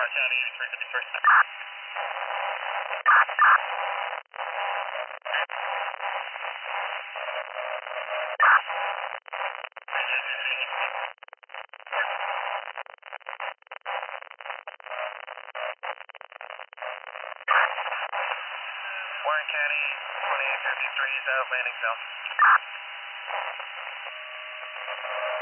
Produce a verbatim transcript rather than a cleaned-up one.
Clark County, eighty-three fifty-three. Warren County, twenty-eight fifty-three, South Landing Zone.